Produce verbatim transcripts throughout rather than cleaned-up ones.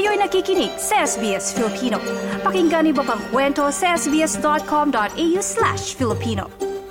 Kayo'y nakikinig sa S B S Filipino. Pakinggan niyo pa ang kwento sa sbs.com.au slash Filipino.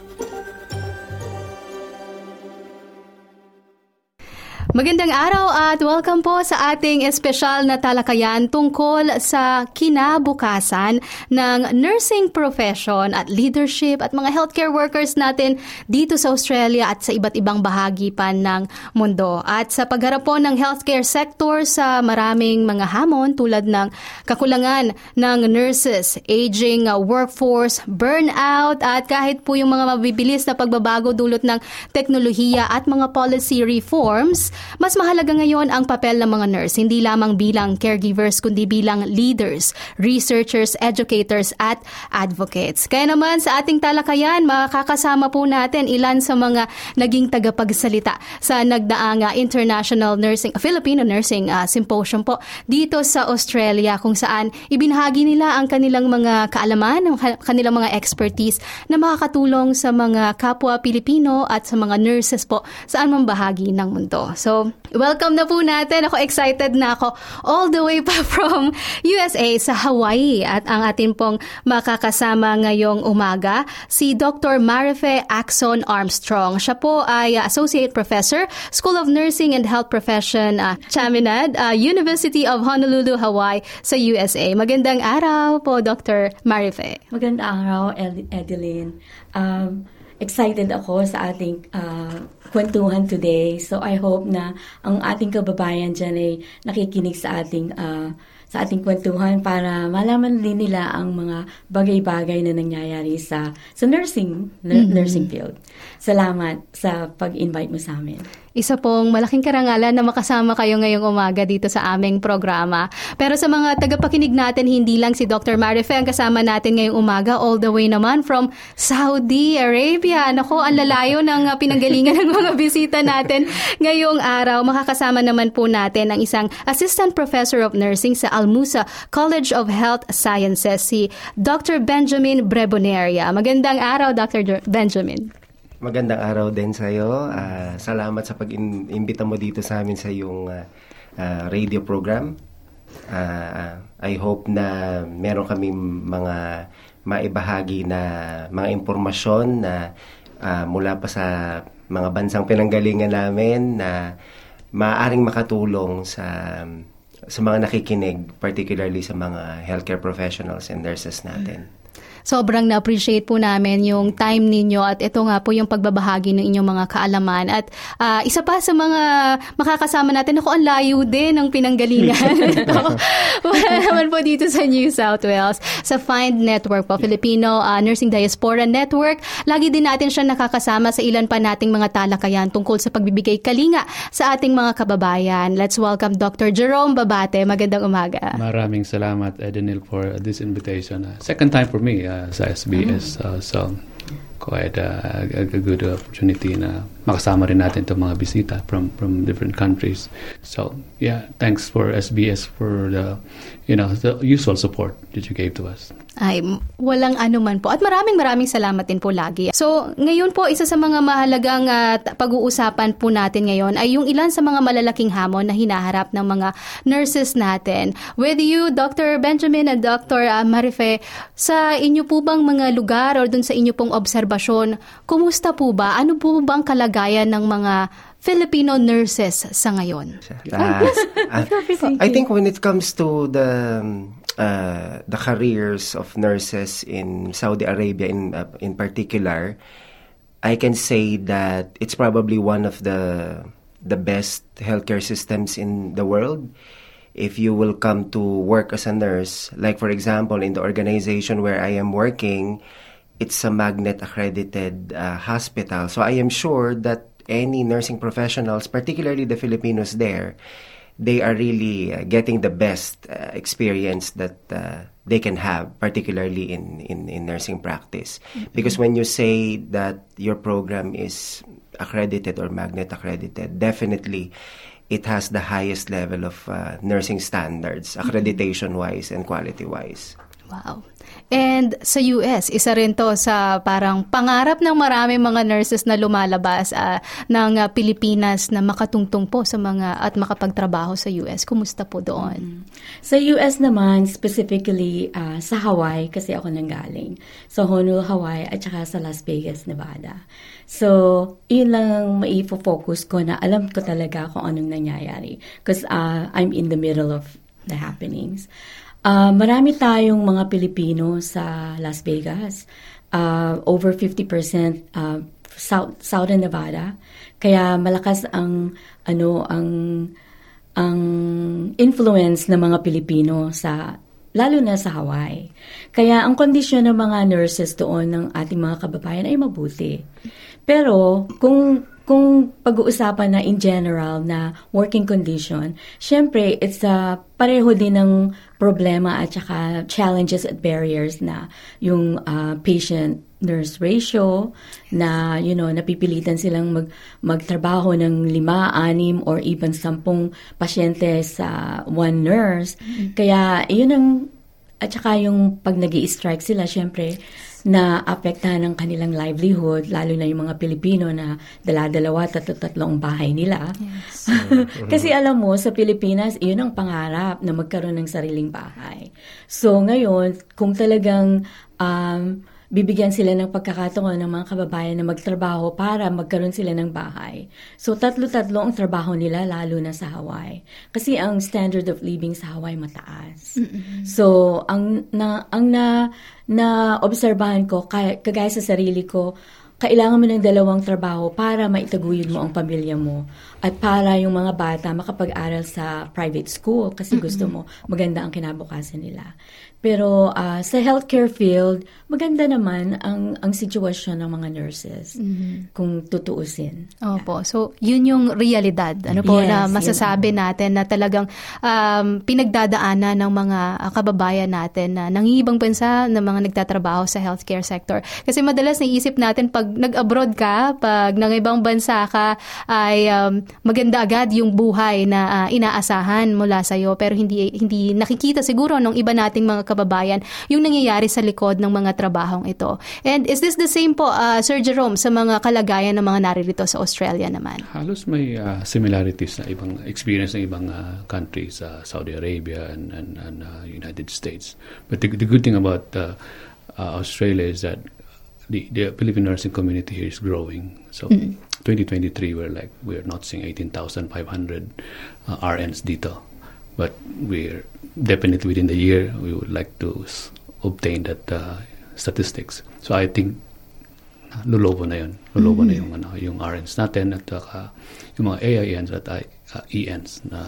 Magandang araw at welcome po sa ating espesyal na talakayan tungkol sa kinabukasan ng nursing profession at leadership at mga healthcare workers natin dito sa Australia at sa iba't ibang bahagi pa ng mundo. At sa pagharap po ng healthcare sector sa maraming mga hamon tulad ng kakulangan ng nurses, aging workforce, burnout at kahit po yung mga mabibilis na pagbabago dulot ng teknolohiya at mga policy reforms, mas mahalaga ngayon ang papel ng mga nurse, hindi lamang bilang caregivers kundi bilang leaders, researchers, educators at advocates. Kaya naman sa ating talakayan, makakasama po natin ilan sa mga naging tagapagsalita sa nagdaang uh, International Nursing Filipino Nursing uh, Symposium po dito sa Australia, kung saan ibinahagi nila ang kanilang mga kaalaman, ang kanilang mga expertise na makakatulong sa mga kapwa Pilipino at sa mga nurses po saan man bahagi ng mundo. So, welcome na po natin. Ako excited na ako all the way pa from U S A sa Hawaii. At ang atin pong makakasama ngayong umaga, si Doctor Marife Axon Armstrong. Siya po ay Associate Professor, School of Nursing and Health Profession, uh, Chaminade, uh, University of Honolulu, Hawaii sa U S A. Magandang araw po, Doctor Marife. Magandang araw, Ed- Edeline. Um, excited ako sa ating uh, kwentuhan today. So I hope na ang ating kababayan dyan ay nakikinig sa ating uh, sa ating kwentuhan para malaman din nila ang mga bagay-bagay na nangyayari sa sa nursing mm-hmm. nursing field. Salamat sa pag-invite mo sa amin. Isa pong malaking karangalan na makasama kayo ngayong umaga dito sa aming programa. Pero sa mga tagapakinig natin, hindi lang si Doctor Marife ang kasama natin ngayong umaga, all the way naman from Saudi Arabia. Nako, ang lalayo ng pinanggalingan ng mga bisita natin ngayong araw. Makakasama naman po natin ang isang Assistant Professor of Nursing sa Al-Musa College of Health Sciences, si Doctor Benjamin Breboneria. Magandang araw, Doctor Benjamin. Magandang araw din sa iyo. Uh, salamat sa pag-imbita mo dito sa amin sa iyong uh, uh, radio program. Uh, I hope na meron kami mga maibahagi na mga impormasyon na uh, mula pa sa mga bansang pinanggalingan namin na maaaring makatulong sa sa mga nakikinig, particularly sa mga healthcare professionals and nurses natin. Sobrang na-appreciate po namin yung time ninyo at ito nga po yung pagbabahagi ng inyong mga kaalaman. At uh, isa pa sa mga makakasama natin, ako ang layo din ng pinanggalingan. Wala naman po dito sa New South Wales. Sa FIND Network po, Filipino uh, Nursing Diaspora Network. Lagi din natin siya nakakasama sa ilan pa nating mga talakayan tungkol sa pagbibigay kalinga sa ating mga kababayan. Let's welcome Doctor Jerome Babate. Magandang umaga. Maraming salamat, Edenil, for this invitation. Uh, second time for me. Uh, sa S B S. Uh, so, quite uh, a, a good opportunity na makasama rin natin itong mga bisita from from different countries. So, yeah, thanks for S B S for the, you know, the usual support that you gave to us. Ay, walang anuman po. At maraming maraming salamat din po lagi. So, ngayon po, isa sa mga mahalagang uh, pag-uusapan po natin ngayon ay yung ilan sa mga malalaking hamon na hinaharap ng mga nurses natin. With you, Doctor Benjamin and Doctor Uh, Marife, sa inyo po bang mga lugar o dun sa inyo pong obserbasyon, kumusta po ba? Ano po bang kalagayan ng mga Filipino nurses sa ngayon? Uh, uh, I think when it comes to the uh, the careers of nurses in Saudi Arabia in uh, in particular, I can say that it's probably one of the the best healthcare systems in the world. If you will come to work as a nurse, like for example in the organization where I am working, it's a magnet accredited uh, hospital. So I am sure that any nursing professionals, particularly the Filipinos there, they are really uh, getting the best uh, experience that uh, they can have, particularly in, in, in nursing practice. Mm-hmm. Because when you say that your program is accredited or magnet accredited, definitely it has the highest level of uh, nursing standards, accreditation-wise and quality-wise. Wow. And sa U S, isa rin to sa parang pangarap ng maraming mga nurses na lumalabas uh, ng uh, Pilipinas na makatungtong po sa mga at makapagtrabaho sa U S. Kumusta po doon? Mm-hmm. Sa U S naman, specifically uh, sa Hawaii, kasi ako nanggaling. Sa Honolulu, Hawaii, at saka sa Las Vegas, Nevada. So, yun lang maifo-focus ko na alam ko talaga kung anong nangyayari. Because uh, I'm in the middle of the happenings. Uh, marami tayong mga Pilipino sa Las Vegas. Uh, over fifty percent uh, South, Southern Nevada. Kaya malakas ang ano ang ang influence ng mga Pilipino sa lalo na sa Hawaii. Kaya ang kondisyon ng mga nurses doon ng ating mga kababayan ay mabuti. Pero kung kung pag-uusapan na in general na working condition, syempre it's a pareho din ng problema at saka challenges at barriers na yung uh, patient-nurse ratio na, you know, napipilitan silang mag, magtrabaho ng lima, anim, or even sampung pasyente sa one nurse. Mm-hmm. Kaya yun ang, at saka yung pag nag-i-strike sila, syempre, na apektahan ng kanilang livelihood, lalo na yung mga Pilipino na dala-dalawa, tatlo-tatlong bahay nila. Yes. Kasi alam mo, sa Pilipinas, yun ang pangarap na magkaroon ng sariling bahay. So ngayon, kung talagang um, bibigyan sila ng pagkakataon ng mga kababayan na magtrabaho para magkaroon sila ng bahay. So, tatlo-tatlo ang trabaho nila, lalo na sa Hawaii. Kasi ang standard of living sa Hawaii mataas. Mm-hmm. So, ang na ang na na obserbahan ko, kaya, kagaya sa sarili ko, kailangan mo ng dalawang trabaho para maitaguyod mo ang pamilya mo at para yung mga bata makapag-aral sa private school kasi mm-hmm. gusto mo maganda ang kinabukasan nila. Pero uh, sa healthcare field, maganda naman ang ang sitwasyon ng mga nurses mm-hmm. kung tutuusin. Opo. So, yun yung realidad. Ano po yes, na masasabi yun. Natin na talagang um, pinagdadaanan ng mga uh, kababayan natin na nangingibang bansa na mga nagtatrabaho sa healthcare sector. Kasi madalas naisip natin pag nag-abroad ka, pag nangibang bansa ka, ay um, maganda agad yung buhay na uh, inaasahan mula sa'yo. Pero hindi hindi nakikita siguro ng iba nating mga kababayan yung nangyayari sa likod ng mga trabahong ito. And is this the same po, uh, Sir Jerome, sa mga kalagayan ng mga naririto sa Australia naman? Halos may uh, similarities na ibang experience ng ibang uh, countries, uh, Saudi Arabia and, and, and uh, United States. But the, the good thing about uh, uh, Australia is that the, the Filipino nursing community here is growing. So mm-hmm. twenty twenty-three, we're like, we're not seeing eighteen thousand five hundred uh, R Ns dito. But we're definitely within the year, we would like to s- obtain that uh, statistics. So I think uh, lulobo na yun. Lulobo mm-hmm. na yung, ano, yung R Ns natin at uh, yung mga A I Ns at uh, E Ns na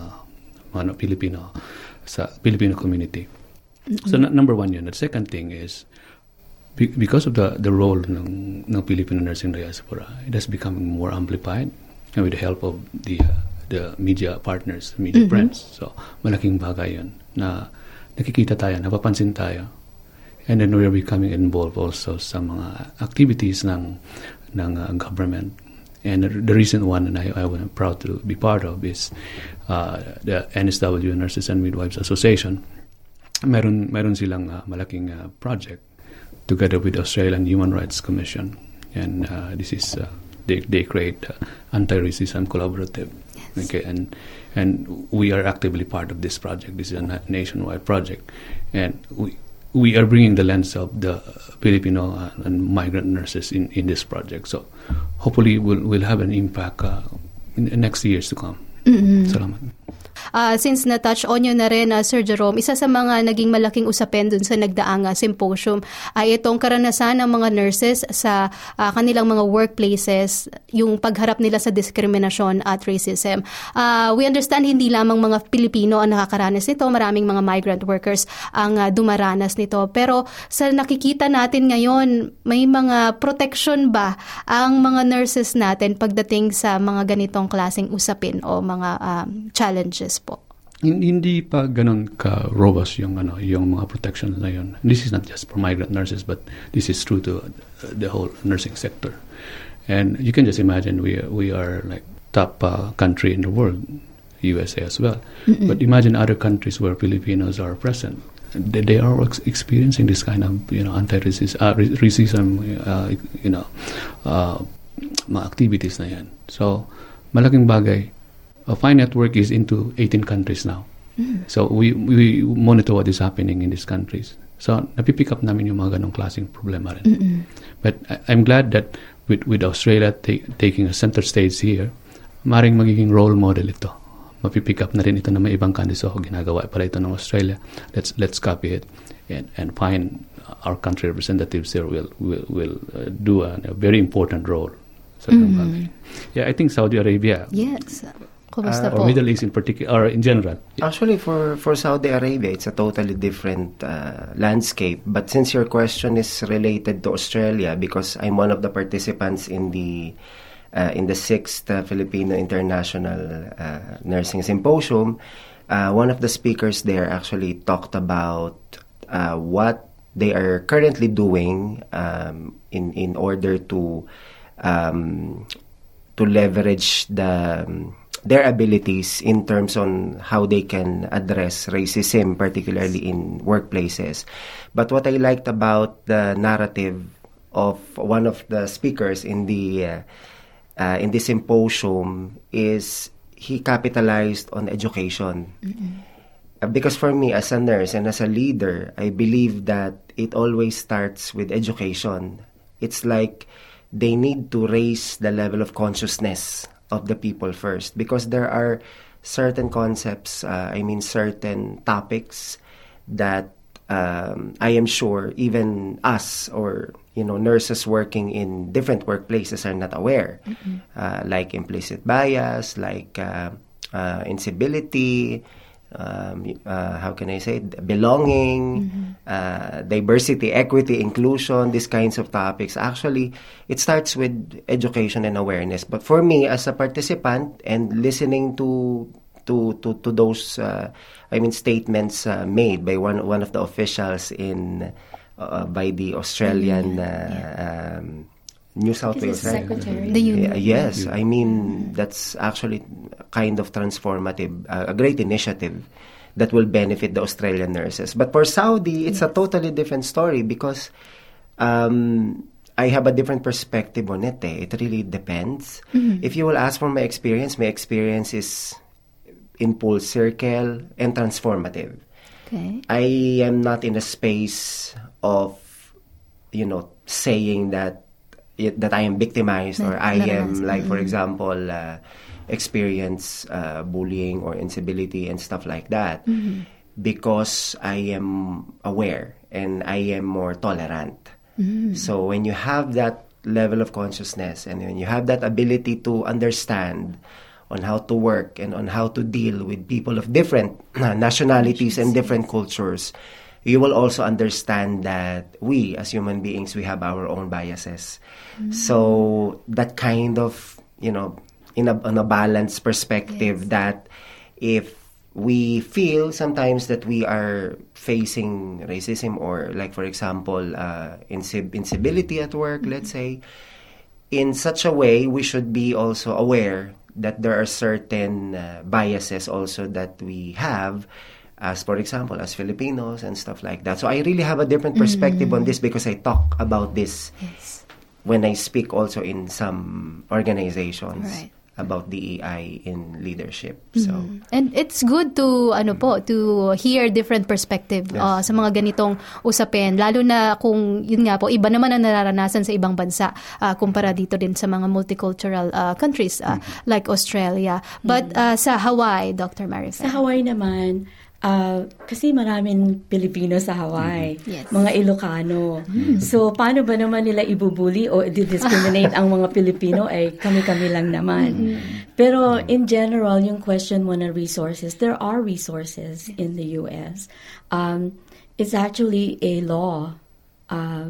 mga Pilipino sa Filipino community. Mm-hmm. So n- number one yun. The second thing is be- because of the, the role ng, ng Filipino nursing diaspora, it has become more amplified and with the help of the uh, the media partners, media mm-hmm. friends. So, malaking bagay yun na nakikita tayo, napapansin tayo. And then we are becoming involved also sa mga activities ng ng uh, government. And the recent one and I, I was proud to be part of is uh, the N S W, Nurses and Midwives Association. Meron, meron silang uh, malaking uh, project together with the Australian Human Rights Commission. And uh, this is, uh, they, they create uh, anti-racism collaborative. Okay, and and we are actively part of this project. This is a nationwide project, and we we are bringing the lens of the Filipino uh, and migrant nurses in, in this project. So hopefully we'll we'll have an impact uh, in the next years to come. Mm-hmm. Salamat. Uh, since na-touch on yun na rin, uh, Sir Jerome, isa sa mga naging malaking usapin dun sa nagdaang uh, symposium ay itong karanasan ng mga nurses sa uh, kanilang mga workplaces, yung pagharap nila sa diskriminasyon at racism. Uh, we understand hindi lamang mga Pilipino ang nakakaranas nito, maraming mga migrant workers ang uh, dumaranas nito. Pero sa nakikita natin ngayon, may mga protection ba ang mga nurses natin pagdating sa mga ganitong klaseng usapin o mga um, challenges po? Hindi pa ganun ka-robust yung ano yung mga protections na yun. This is not just for migrant nurses, but this is true to the whole nursing sector. And you can just imagine we we are like top uh, country in the world, U S A as well. Mm-mm. But imagine other countries where Filipinos are present. they, they are ex- experiencing this kind of, you know, anti-racism, uh, racism, uh, you know, uh, mga activities na yan. So, malaking bagay. Uh, Fine Network is into eighteen countries now. Mm. So, we we monitor what is happening in these countries. So, napipick up namin yung mga ganong klaseng problema rin. Mm-mm. But I, I'm glad that with with Australia ta- taking a center stage here, maring magiging role model ito. Mapipick up na rin ito ng mga ibang countries. So, ginagawa pala ito ng Australia. Let's let's copy it and and find our country representatives here will will will uh, do a, a very important role. So, mm-hmm. Yeah, I think Saudi Arabia. Yes. Kumusta uh, po? Or Middle East in particular, or in general. Yeah. Actually, for for Saudi Arabia, it's a totally different uh, landscape. But since your question is related to Australia, because I'm one of the participants in the Uh, in the sixth uh, Filipino International uh, Nursing Symposium, uh, one of the speakers there actually talked about uh, what they are currently doing um, in in order to um, to leverage the um, their abilities in terms on how they can address racism, particularly in workplaces. But what I liked about the narrative of one of the speakers in the uh, Uh, in this symposium is he capitalized on education. Mm-hmm. Uh, because for me as a nurse and as a leader, I believe that it always starts with education. It's like they need to raise the level of consciousness of the people first, because there are certain concepts, uh, I mean certain topics that um, I am sure even us or you know, nurses working in different workplaces are not aware, mm-hmm. uh, like implicit bias, like uh, uh, incivility, um, uh, how can I say, it? belonging, mm-hmm. uh, diversity, equity, inclusion, these kinds of topics. Actually, it starts with education and awareness. But for me, as a participant and listening to to to, to those, uh, I mean, statements uh, made by one one of the officials in. Uh, by the Australian uh, yeah. um, New South Wales, right? The union. Uh, yes, I mean that's actually kind of transformative, uh, a great initiative that will benefit the Australian nurses. But for Saudi, it's yes. a totally different story because um, I have a different perspective on it. Eh. It really depends. Mm-hmm. If you will ask for my experience, my experience is in full circle and transformative. Okay. I am not in a space of, you know, saying that that I am victimized or I am, like, for example, uh, experience uh, bullying or incivility and stuff like that, mm-hmm. because I am aware and I am more tolerant. Mm-hmm. So when you have that level of consciousness and when you have that ability to understand on how to work and on how to deal with people of different nationalities and different cultures, you will also understand that we, as human beings, we have our own biases. Mm-hmm. So that kind of, you know, in a, on a balanced perspective, yes. that if we feel sometimes that we are facing racism or, like, for example, uh, inci- incivility at work, mm-hmm. let's say, in such a way, we should be also aware that there are certain uh, biases also that we have, as for example, as Filipinos and stuff like that. So I really have a different perspective mm-hmm. on this because I talk about this yes. when I speak also in some organizations. Right. About D E I in leadership. So mm-hmm. and it's good to ano po to hear different perspective yes. uh, sa mga ganitong usapin, lalo na kung yun nga po iba naman ang nararanasan sa ibang bansa uh, kumpara dito din sa mga multicultural uh, countries uh, mm-hmm. like Australia. But uh, sa Hawaii, Doctor Marifel. Sa Hawaii naman, Uh, kasi maraming Pilipino sa Hawaii, mm-hmm. yes. mga Ilocano. Mm-hmm. So, paano ba naman nila ibubuli o i-discriminate ang mga Pilipino? Ay, kami-kami lang naman. Mm-hmm. Pero, in general, yung question mo na resources, there are resources in the U S. Um, it's actually a law. Uh,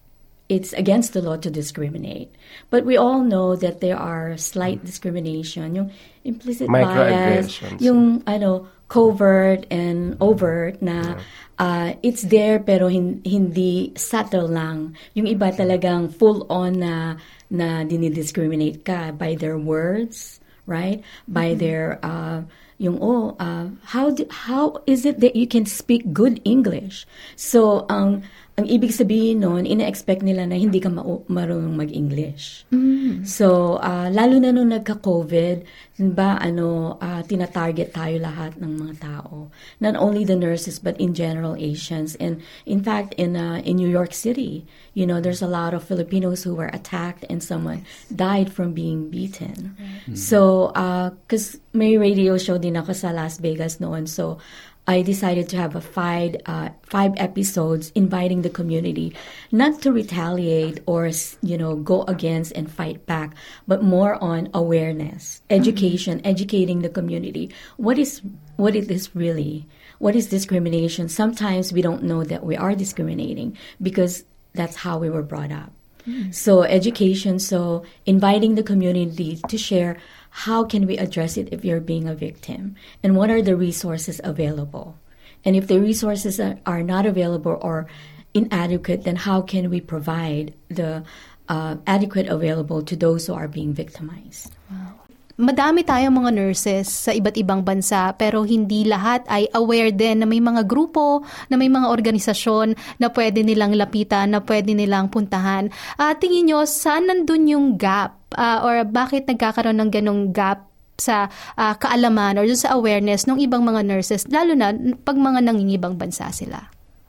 it's against the law to discriminate. But we all know that there are slight discrimination. Yung implicit bias, yung ano, covert and overt na uh, it's there pero hin- hindi subtle lang. Yung iba talagang full on na na dinidiscriminate ka by their words right? By their uh, yung oh, uh, how do, how is it that you can speak good English? So ang ang ibig sabihin noon, ina-expect nila na hindi ka ma- marunong mag-English. Mm. So, uh, lalo na nung nagka-COVID, ba, ano, uh, tina-target tayo lahat ng mga tao. Not only the nurses, but in general, Asians. And in fact, in uh, in New York City, you know, there's a lot of Filipinos who were attacked and someone died from being beaten. Mm. So, because uh, may radio show din ako sa Las Vegas noon. So, I decided to have a five uh, five episodes inviting the community not to retaliate or, you know, go against and fight back, but more on awareness, education, mm-hmm. educating the community. What is what is this really? What is discrimination? Sometimes we don't know that we are discriminating because that's how we were brought up. Mm-hmm. So education, so inviting the community to share how can we address it if you're being a victim? And what are the resources available? And if the resources are, are not available or inadequate, then how can we provide the uh, adequate available to those who are being victimized? Wow. Madami tayong mga nurses sa iba't ibang bansa pero hindi lahat ay aware din na may mga grupo, na may mga organisasyon na pwede nilang lapitan, na pwede nilang puntahan. Uh, tingin nyo, saan nandun yung gap? Uh, or bakit nagkakaroon ng ganong gap sa uh, kaalaman or sa awareness ng ibang mga nurses, lalo na pag mga nangingibang bansa sila?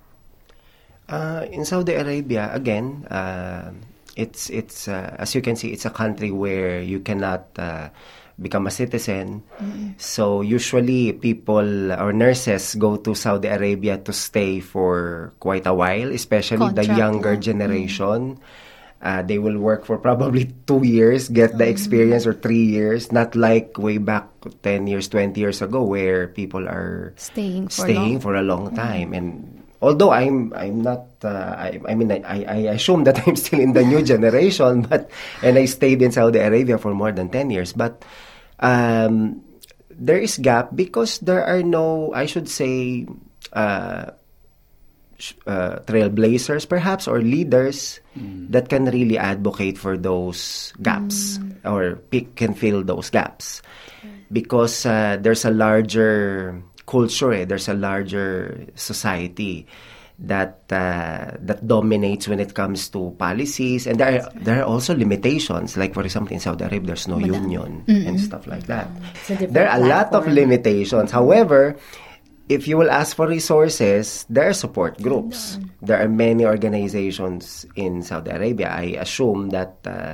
Uh, in Saudi Arabia, again, uh, it's it's uh, as you can see, it's a country where you cannot uh, become a citizen. Mm-hmm. So usually people or nurses go to Saudi Arabia to stay for quite a while, especially Contract, the younger yeah. generation. Mm-hmm. Uh, they will work for probably two years, get the experience, or three years. Not like way back ten years, twenty years ago, where people are staying for, staying long. for a long time. Mm-hmm. And although I'm I'm not, uh, I, I mean, I, I assume that I'm still in the new generation, but and I stayed in Saudi Arabia for more than ten years. But um, there is gap because there are no, I should say, uh, Uh, trailblazers perhaps or leaders mm. that can really advocate for those gaps mm. or pick can fill those gaps because uh, there's a larger culture, eh? There's a larger society that uh, that dominates when it comes to policies, and there are, there are also limitations, like for example in Saudi Arabia there's no Madam. union mm-hmm. and stuff like that. There are a lot of limitations. However, if you will ask for resources, there are support groups. There are many organizations in Saudi Arabia. I assume that uh,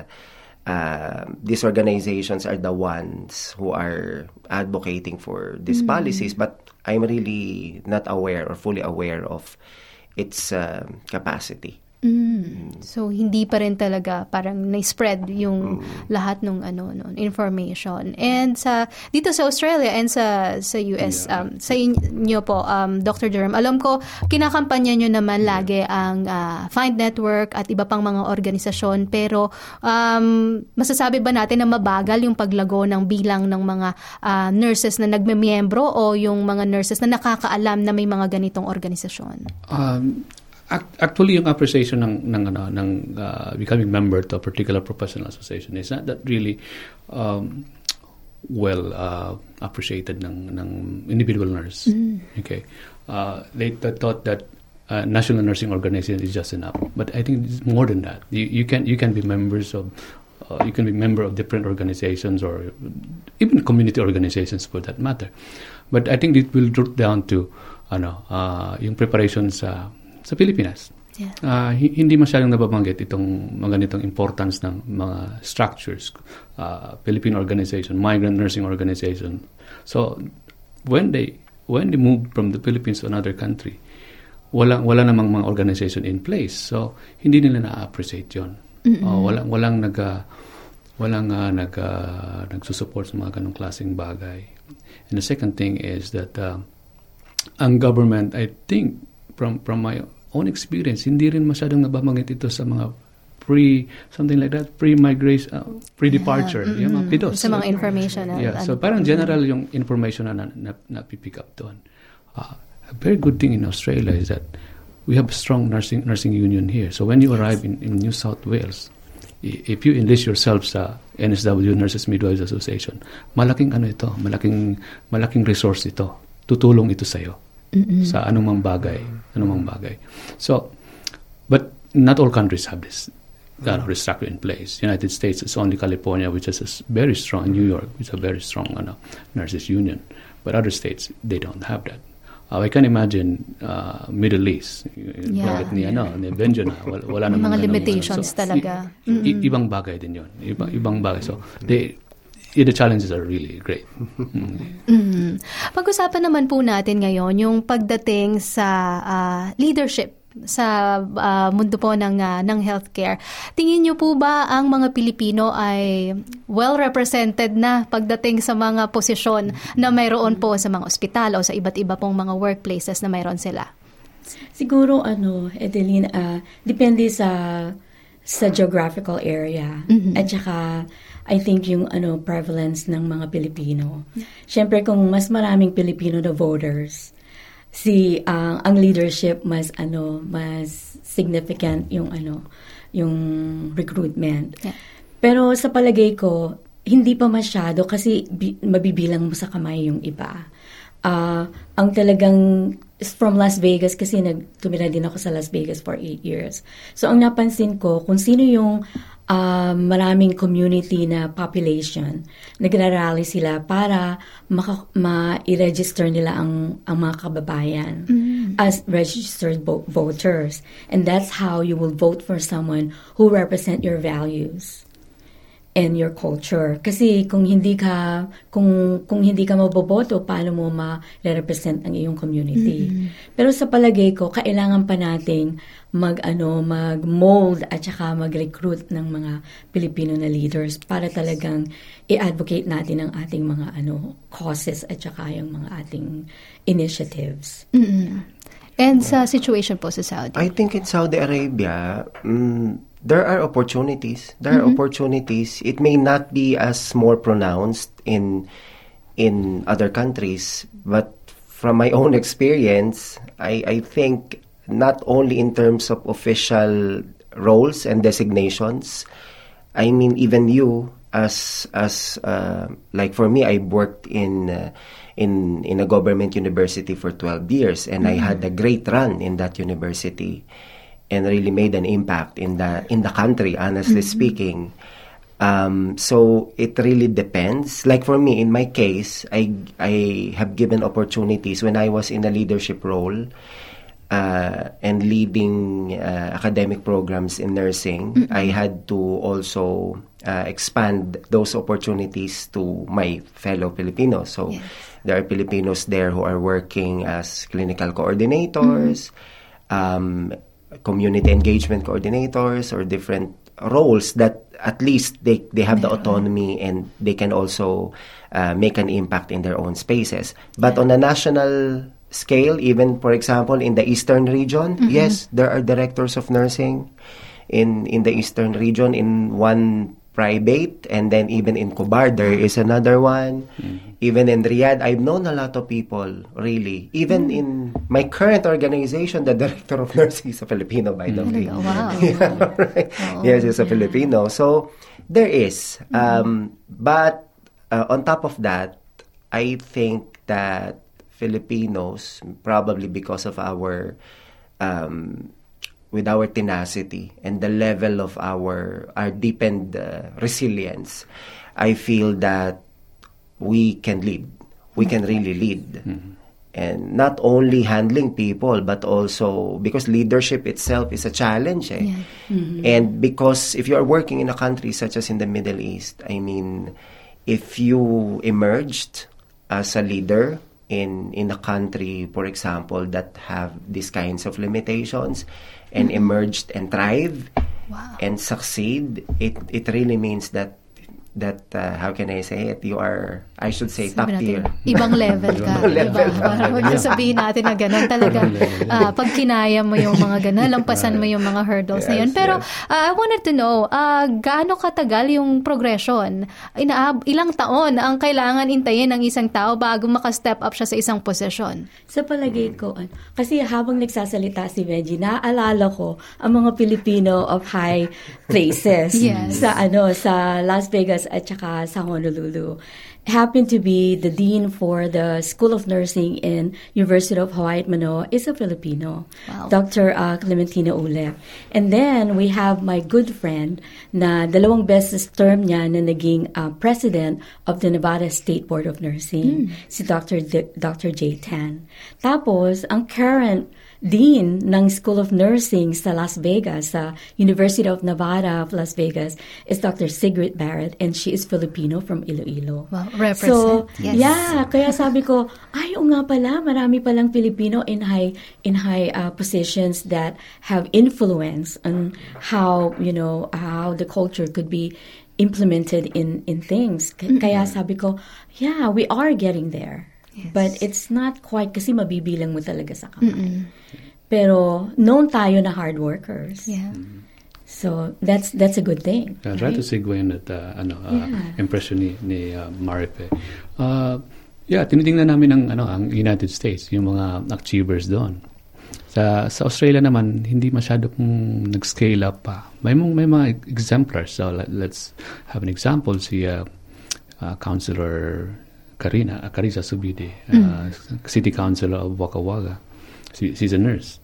uh, these organizations are the ones who are advocating for these mm. policies, but I'm really not aware or fully aware of its uh, capacity. Mm. So hindi pa rin talaga parang na-spread yung mm. lahat ng ano no information. And sa dito sa Australia and sa sa U S yeah. um sa inyo po um Doctor Jerome, alam ko kinakampanya niyo naman yeah. lagi ang uh, Find Network at iba pang mga organisasyon, pero um masasabi ba natin na mabagal yung paglago ng bilang ng mga uh, nurses na nagmemiyembro o yung mga nurses na nakakaalam na may mga ganitong organisasyon? Um Actually, yung appreciation ng ng ano ng uh, becoming member to a particular professional association is not that really um, well uh, appreciated ng ng individual nurse. Mm. Okay, uh, they thought that uh, national nursing organization is just enough, but I think it's more than that. You, you can you can be members of uh, you can be member of different organizations or even community organizations for that matter. But I think it will root down to ano uh, yung preparation sa sa Pilipinas. Yeah. Uh, hindi masyadong nababanggit itong mga ganitong importance ng mga structures, uh, Philippine organization, migrant nursing organization. So when they when they moved from the Philippines to another country, wala wala namang mga organization in place. So hindi nila na-appreciate 'yon. Uh, walang walang nag uh, walang uh, nag uh, nagsusupport sa mga ganung klaseng bagay. And the second thing is that uh, ang government, I think from from my own experience, hindi rin masyadong nababanggit ito sa mga pre, something like that, pre-migration, uh, pre-departure, yeah. mm-hmm. yung mga P D O S. Sa mga information. Na, yeah, so parang general yung information na napipick up doon. Uh, a very good thing in Australia is that we have a strong nursing nursing union here. So when you yes. arrive in, in New South Wales, if you enlist yourself sa N S W, Nurses Midwives Association. Malaking ano ito, malaking malaking resource ito. Tutulong ito sa iyo sa anumang bagay, anumang bagay. So, but not all countries have this uh, restructure in place. United States is only California, which is a very strong, New York, which is a very strong ano, nurses union. But other states, they don't have that. Uh, I can imagine uh, Middle East. Yeah. Ni, ano, ni Benjamin, wala, wala namang mga ganun, limitations so, talaga. I, i- ibang bagay din yun. Iba, ibang bagay. So, they, the challenges are really great. Mm. Mm. Pag-usapan naman po natin ngayon yung pagdating sa uh, leadership sa uh, mundo po ng uh, ng healthcare. Tingin niyo po ba ang mga Pilipino ay well represented na pagdating sa mga posisyon na mayroon po sa mga ospital o sa iba't iba pong mga workplaces na mayroon sila? Siguro ano, Edeline, uh, depende sa sa geographical area mm-hmm. at saka I think yung ano prevalence ng mga Pilipino. Siyempre kung mas maraming Pilipino na voters, si uh, ang leadership mas ano mas significant yung ano yung recruitment. Yeah. Pero sa palagay ko hindi pa masyado kasi bi- mabibilang mo sa kamay yung iba. Uh, ang talagang from Las Vegas kasi nagtumira din ako sa Las Vegas for eight years. So ang napansin ko kung sino yung Uh, maraming community na population, nagrarally sila para maka, ma-i-register nila ang, ang mga kababayan mm. as registered bo- voters. And that's how you will vote for someone who represent your values and your culture. Kasi kung hindi ka kung kung hindi ka maboboto, paano mo ma-represent ang iyong community? Mm-hmm. Pero sa palagay ko, kailangan pa nating mag-ano, mag-mold at saka mag-recruit ng mga Pilipino na leaders para talagang i-advocate natin ang ating mga ano causes at saka yung mga ating initiatives. Mm-hmm. And sa situation po sa Saudi? I think in Saudi Arabia, um, there are opportunities. There mm-hmm. are opportunities. It may not be as more pronounced in in other countries, but from my own experience, I, I think not only in terms of official roles and designations, I mean even you as as uh, like for me, I worked in uh, in in a government university for twelve years, and mm-hmm. I had a great run in that university. And really made an impact in the in the country, honestly mm-hmm. speaking. Um, so it really depends. Like for me, in my case, I I have given opportunities when I was in a leadership role uh, and leading uh, academic programs in nursing. Mm-hmm. I had to also uh, expand those opportunities to my fellow Filipinos. So yes. There are Filipinos there who are working as clinical coordinators. Mm-hmm. Um, community engagement coordinators or different roles that at least they, they have the autonomy and they can also uh, make an impact in their own spaces. But yeah. on a national scale, even for example in the Eastern region, mm-hmm. yes, there are directors of nursing in, in the Eastern region in one private, and then even in Kubar there is another one. Mm-hmm. Even in Riyadh, I've known a lot of people, really. Even mm-hmm. in my current organization, the director of nursing is a Filipino, by the way. Oh, wow. Yeah, right. Oh, yes, he's a yeah. Filipino. So there is. Mm-hmm. Um, but uh, on top of that, I think that Filipinos, probably because of our um, with our tenacity and the level of our our deepened uh, resilience, I feel that we can lead. We can really lead. Mm-hmm. And not only handling people, but also because leadership itself is a challenge. Eh? Yeah. Mm-hmm. And because if you are working in a country such as in the Middle East, I mean, if you emerged as a leader in, in a country, for example, that have these kinds of limitations, and mm-hmm. emerged and thrive wow. and succeed, it it really means that that uh, how can I say it? You are, I should say, top tier. Ibang level ka. Ibang level. Para huwag niyo sabihin natin na gano'n talaga. Uh, pag kinaya mo yung mga gano'n, lampasan mo yung mga hurdles yes, na yun. Pero yes. uh, I wanted to know, uh, gaano katagal yung progression? Inaab- ilang taon ang kailangan intayin ng isang tao bago makastep up siya sa isang posisyon? Sa palagay ko, kasi habang nagsasalita si Benji, naaalala ko ang mga Pilipino of high places yes. sa ano sa Las Vegas Vegas at saka sa Honolulu. Happened to be the dean for the School of Nursing in University of Hawaii at Manoa is a Filipino, Wow. Doctor Uh, Clementina Ulep. And then we have my good friend na dalawang beses term niya na naging uh, president of the Nevada State Board of Nursing, si Doctor D- Doctor Jay Tan. Tapos, ang current dean ng School of Nursing sa Las Vegas, sa University of Nevada of Las Vegas, is Doctor Sigrid Barrett, and she is Filipino from Iloilo. Wow, represent. So, Yes. yeah, kaya sabi ko, ay, oo nga pala, marami palang Filipino in high in high uh, positions that have influence on how, you know, how the culture could be implemented in in things. K- Kaya sabi ko, yeah, we are getting there. Yes. But it's not quite kasi mabibilang mo talaga sa kamay. Pero known tayo na hard workers. Yeah. So that's that's a good thing. Uh, try to segue in that uh, ano, uh, Yeah. impression ni, ni uh, Maripe. Uh, yeah, tinitingnan namin ang, ano, ang United States, yung mga achievers doon. Sa sa Australia naman, hindi masyado kung nag-scale up pa. May, mga- may mga exemplars. So let, let's have an example. Si uh, uh, Councilor Karina, uh, Carissa Subide, uh, City Councilor of Waka Waka. She, she's a nurse.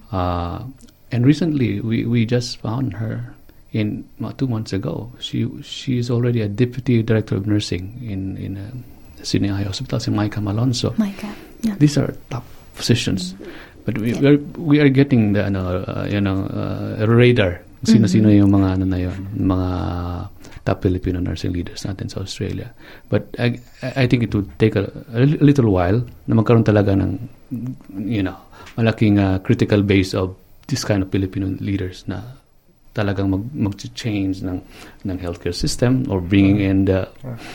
Uh, and recently, we, we just found her in uh, two months ago. She she is already a Deputy Director of Nursing in, in uh, Sydney Eye Hospital, si Micah Malonzo. My God. Yeah. These are top positions. But we, we, are, we are getting the ano, uh, you know, uh, radar. Sino-sino yung mga ano na yun, mga top Filipino nursing leaders natin sa Australia. But I, I think it would take a, a little while na magkaroon talaga ng, you know, malaking uh, critical base of this kind of Filipino leaders na talagang mag, mag-change ng, ng healthcare system or bringing in the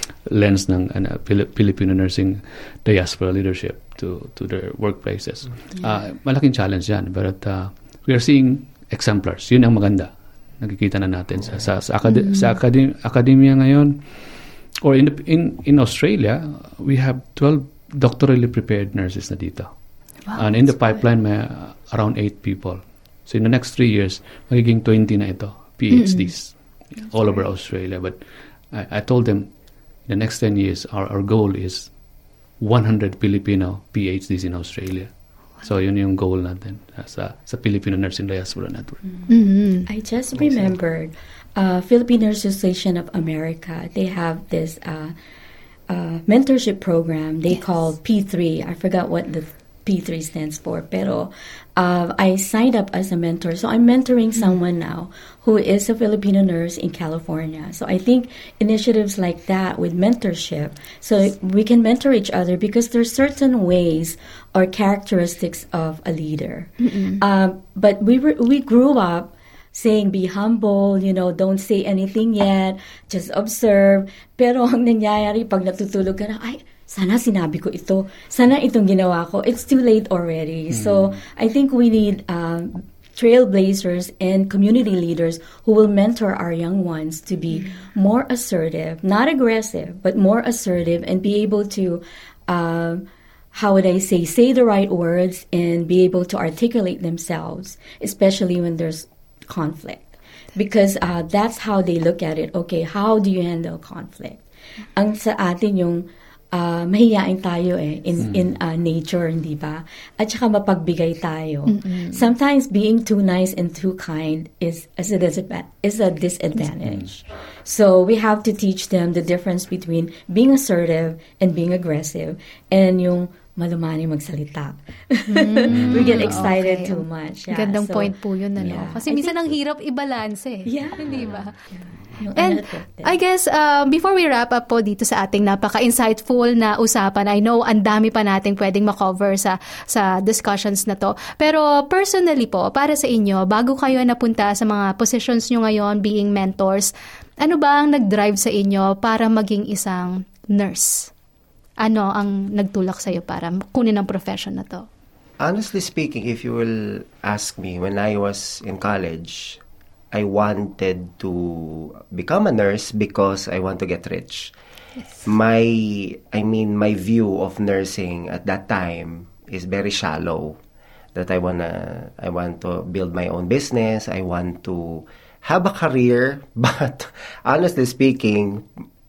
lens ng uh, Pili- Filipino nursing diaspora leadership to to their workplaces. Uh, malaking challenge yan. But uh, we are seeing exemplars. Yun ang maganda. Nakikita na natin sa sa sa, acad- sa academ- academia ngayon, or in the, in in Australia, we have twelve doctorally prepared nurses na dito. Wow, And in the pipeline, may uh, around eight people. So in the next three years, magiging twenty na ito, PhDs, all over Australia. But I, I told them, the next ten years, our, our goal is one hundred Filipino PhDs in Australia. So yun yung goal natin uh, sa sa Filipino Nursing Diaspora Network. Mm-hmm. I just remembered, uh, Philippine Nurse Association of America, they have this uh, uh, mentorship program they Yes. call P three. I forgot what the P three stands for, pero uh, I signed up as a mentor. So I'm mentoring someone now who is a Filipino nurse in California. So I think initiatives like that with mentorship, so we can mentor each other because there's certain ways or characteristics of a leader. Uh, but we were, we grew up saying, be humble, you know, don't say anything yet, just observe. Pero ang nangyayari, pag natutulog ka na, ay, sana sinabi ko ito, sana itong ginawa ko, it's too late already. So, I think we need um, trailblazers and community leaders who will mentor our young ones to be more assertive, not aggressive, but more assertive and be able to, uh, how would I say, say the right words and be able to articulate themselves, especially when there's conflict. Because uh, that's how they look at it. Okay, how do you handle conflict? Ang sa atin yung uh, mahiyain tayo eh, in, in uh, nature, hindi ba? At saka mapagbigay tayo. Sometimes being too nice and too kind is, is, a, disadva- is a disadvantage. So we have to teach them the difference between being assertive and being aggressive and yung malumani magsalita. We get excited okay. too much. Yeah. Gandang So, point po yun, ano? yeah. Kasi I minsan think- ang hirap i-balance eh. Yeah. Hindi ba? yung And unattempted. I guess, um, before we wrap up po dito sa ating napaka-insightful na usapan, I know ang dami pa nating pwedeng makover sa, sa discussions na to. Pero personally po, para sa inyo, bago kayo napunta sa mga positions nyo ngayon, being mentors, ano ba ang nag-drive sa inyo para maging isang nurse? Ano ang nagtulak sa iyo para kunin ang profession na to? Honestly speaking, if you will ask me, when I was in college, I wanted to become a nurse because I want to get rich. Yes. My, I mean, my view of nursing at that time is very shallow. That I wanna, I want to build my own business. I want to have a career. But honestly speaking,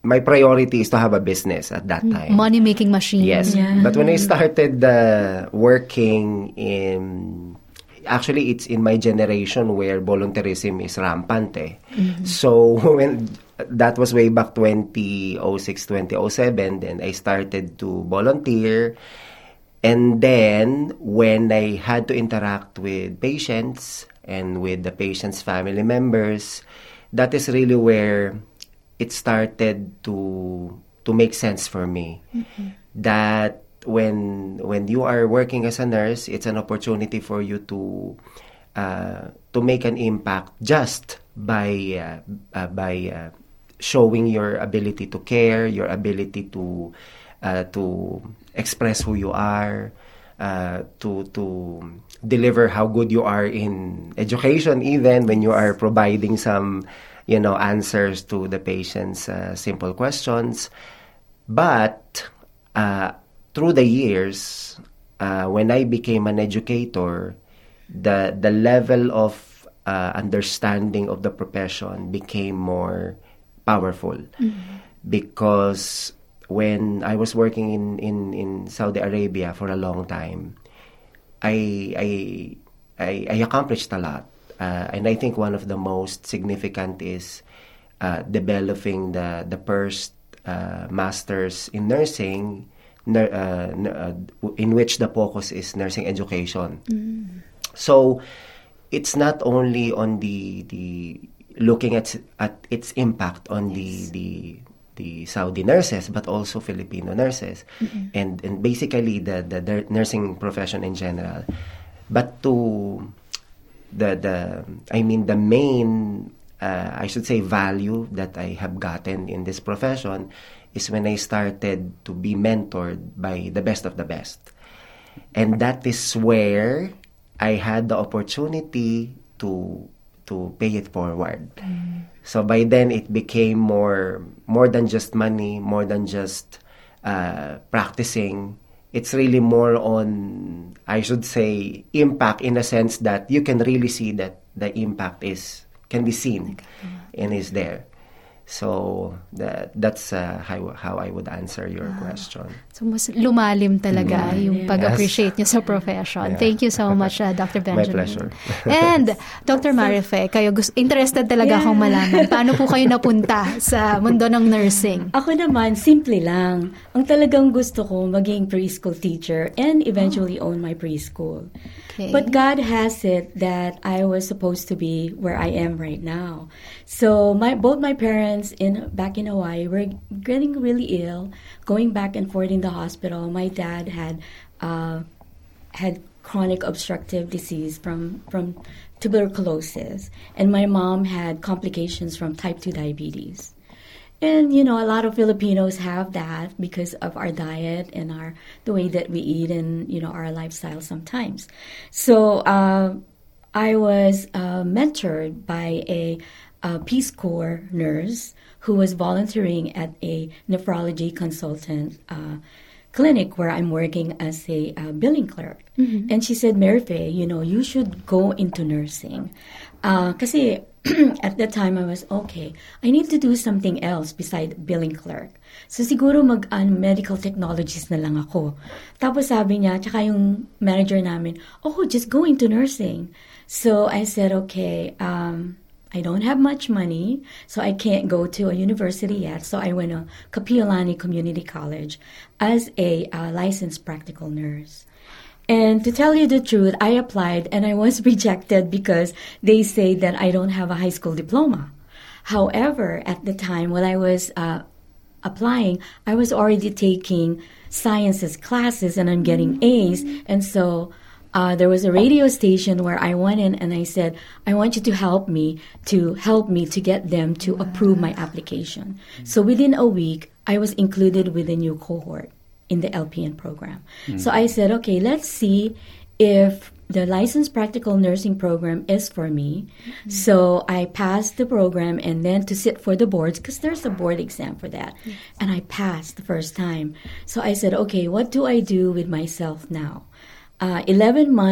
my priority is to have a business at that time. Money-making machine. Yes. Yeah. But when I started uh, working in, actually it's in my generation where volunteerism is rampant eh. Mm-hmm. So when that was way back twenty oh six, twenty oh seven, then I started to volunteer. And then when I had to interact with patients and with the patient's family members, that is really where it started to to make sense for me. Mm-hmm. That when when you are working as a nurse, it's an opportunity for you to uh, to make an impact just by uh, uh, by uh, showing your ability to care, your ability to uh, to express who you are, uh, to to deliver how good you are in education, even when you are providing some, you know, answers to the patient's uh, simple questions. But uh, through the years, uh, when I became an educator, the the level of uh, understanding of the profession became more powerful. Mm-hmm. Because when I was working in, in, in Saudi Arabia for a long time, I I I, I accomplished a lot. Uh, and I think one of the most significant is uh, developing the the first uh, masters in nursing, ner- uh, uh, in which the focus is nursing education. Mm. So it's not only on the the looking at at its impact on the the the Saudi nurses, but also Filipino nurses, mm-hmm. and and basically the, the the nursing profession in general. But to the the I mean the main uh, I should say value that I have gotten in this profession is when I started to be mentored by the best of the best, and that is where I had the opportunity to to pay it forward. Mm. So by then it became more more than just money, more than just uh, practicing. It's really more on, I should say, impact, in a sense that you can really see that the impact is can be seen and is there. So that that's uh, how how I would answer your ah. question. So mas lumalim talaga mm. yung pag-appreciate yes. niyo sa profession. Yeah. Thank you so much, uh, Doctor Benjamin. My pleasure. And Doctor Marife, kayo gusto, interested talaga yeah. akong malaman. Paano po kayo napunta sa mundo ng nursing? Ako naman, simple lang. Ang talagang gusto ko, maging preschool teacher and eventually oh. own my preschool. Okay. But God has it that I was supposed to be where I am right now. So my both my parents in back in Hawaii were getting really ill, going back and forth in the hospital. My dad had uh, had chronic obstructive disease from from tuberculosis, and my mom had complications from type two diabetes. And, you know, a lot of Filipinos have that because of our diet and our the way that we eat and, you know, our lifestyle sometimes. So uh, I was uh, mentored by a, a Peace Corps nurse who was volunteering at a nephrology consultant uh, clinic where I'm working as a uh, billing clerk. Mm-hmm. And she said, Marife, you know, you should go into nursing. Uh, kasi at that time, I was, okay, I need to do something else beside billing clerk. So siguro mag uh, medical technologist na lang ako. Tapos sabi niya, tsaka yung manager namin, oh, just go into nursing. So I said, okay, um, I don't have much money, so I can't go to a university yet. So I went to Kapiolani Community College as a uh, licensed practical nurse. And to tell you the truth, I applied and I was rejected because they say that I don't have a high school diploma. However, at the time when I was uh, applying, I was already taking sciences classes and I'm getting A's. And so uh, there was a radio station where I went in and I said, I want you to help me to help me to get them to approve my application. So within a week, I was included with a new cohort in the L P N program. Mm. So I said, okay, let's see if the licensed practical nursing program is for me. Mm-hmm. So I passed the program and then to sit for the boards, because there's a board exam for that. Yes. And I passed the first time. So I said, okay, what do I do with myself now? Uh, eleven months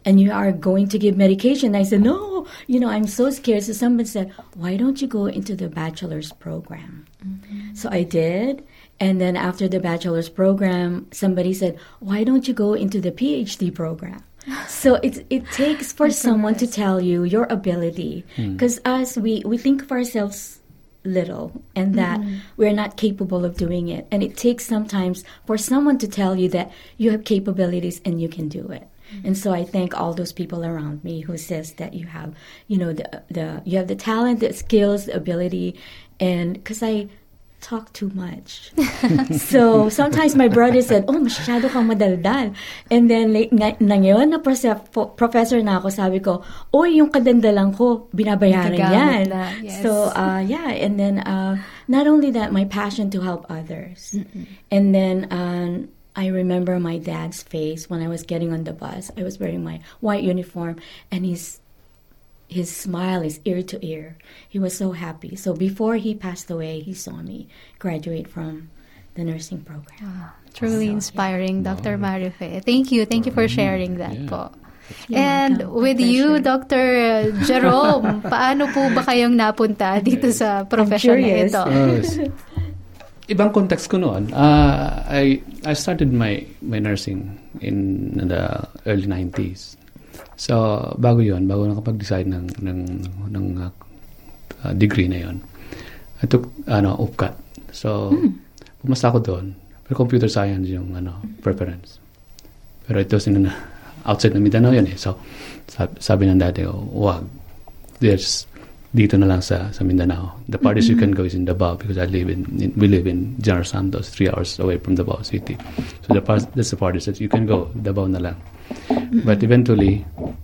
and you are going to give medication. I said, no, you know, I'm so scared. So someone said, why don't you go into the bachelor's program? Mm-hmm. So I did. And then after the bachelor's program, somebody said, why don't you go into the PhD program? So it it takes for someone to tell you your ability. Because mm. us, we, we think of ourselves little and that mm. we're not capable of doing it. And it takes sometimes for someone to tell you that you have capabilities and you can do it. Mm. And so I thank all those people around me who says that you have, you know, the the you have the talent, the skills, the ability. And because I talk too much. So sometimes my brother said, oh, masyado kang madaldal. And then like, na, na ngayon na prof- professor na ako, sabi ko, oh, yung kadandalan ko, binabayaran yan. Yes. So, uh, yeah. And then uh, not only that, my passion to help others. Mm-mm. And then um, I remember my dad's face when I was getting on the bus. I was wearing my white uniform and he's his smile is ear to ear. He was so happy. So before he passed away, he saw me graduate from the nursing program. Wow, truly so, inspiring, yeah. Doctor Wow. Marife. Thank you. Thank you for sharing that yeah. po. You're and welcome. with Pleasure. you, Doctor Jerome, paano po ba kayong napunta dito sa profession na ito? Uh, ibang context ko noon. Uh, I I started my my nursing in the early nineties. So, bago yon, bago nakapag-decide ng, ng, ng uh, degree na yon, I took, ano, U P C A T. So, hmm. pumasa ako doon. Pero computer science yung, ano, preference. Pero ito, sin outside ng Mindanao yun eh. So, sabi, sabi ng dati ko, wag. There's, dito na lang sa, sa Mindanao. The farthest mm-hmm. you can go is in Davao because I live in, in we live in General Santos, three hours away from Davao City. So, the part, that's the farthest that you can go. Davao na lang. But eventually,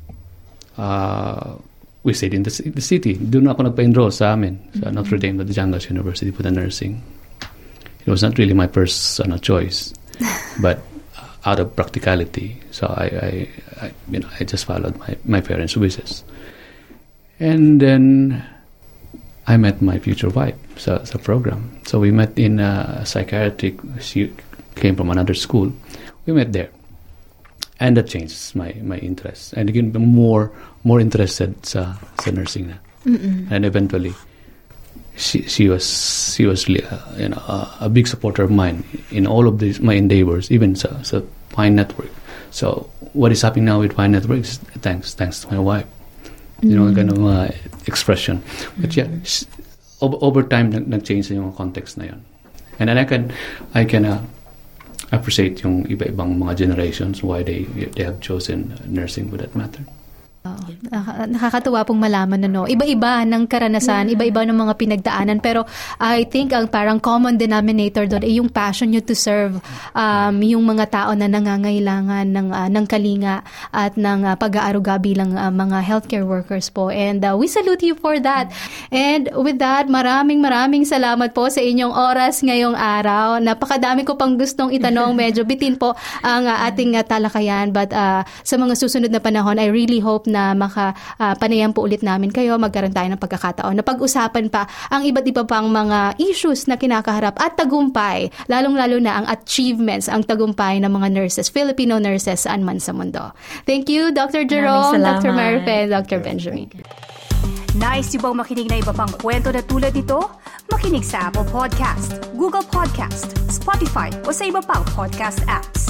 uh, we stayed in the, the city. Doon ako nagpa-enroll sa amin, sa Notre Dame, the Janglas University for the nursing. It was not really my first uh, choice, but uh, out of practicality. So I, I, I, you know, I just followed my, my parents' wishes. And then I met my future wife sa, sa program. So we met in a psychiatric. She came from another school. We met there. And that changed my my interest. And again, more more interested sa sa nursing na. Mm-mm. And eventually, she she was she was really, uh, you know uh, a big supporter of mine in all of these my endeavors, even sa sa Pine Network. So what is happening now with Pine Network is thanks thanks to my wife. Mm-hmm. You know, kind of uh, expression. But yeah, she, over, over time, nag nag-change yung context na yun. And then I can I can. Uh, appreciate yung iba-ibang mga generations why they they have chosen nursing for that matter. Oh, nakakatuwa pong malaman na no. Iba-iba ng karanasan, yeah. iba-iba ng mga pinagdaanan, pero I think ang parang common denominator doon ay yung passion nyo to serve um, yung mga tao na nangangailangan ng uh, ng kalinga at ng uh, pag-aaruga bilang uh, mga healthcare workers po. And uh, we salute you for that. And with that, maraming maraming salamat po sa inyong oras ngayong araw. Napakadami ko pang gustong itanong, medyo bitin po ang uh, ating uh, talakayan, but uh, sa mga susunod na panahon, I really hope na makapanayan uh, po ulit namin kayo, magkaroon tayo ng pagkakataon na pag-usapan pa ang iba't iba pang mga issues na kinakaharap at tagumpay, lalong-lalo na ang achievements, ang tagumpay ng mga nurses, Filipino nurses saan man sa mundo. Thank you, Doctor Jerome, Doctor Marife, Doctor Benjamin. Nice yung bang makinig na iba pang kwento na tulad ito? Makinig sa Apple Podcast, Google Podcast, Spotify o sa iba pang podcast apps.